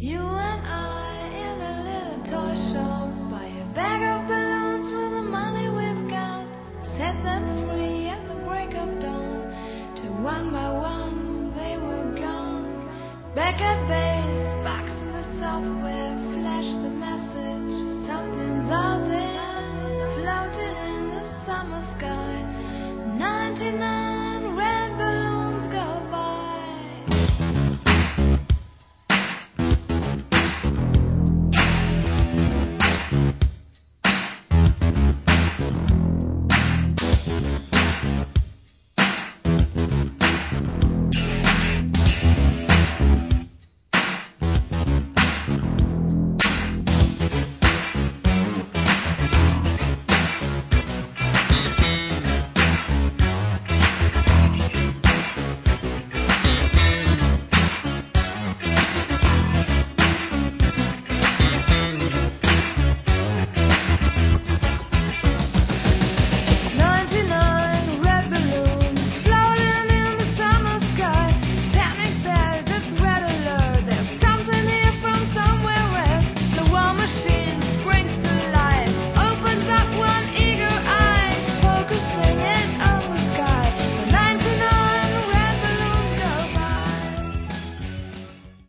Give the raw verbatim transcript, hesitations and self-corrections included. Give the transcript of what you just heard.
You and I in a little toy shop, buy a bag of balloons with the money we've got, set them free at the break of dawn, till one by one they were gone. Back at base.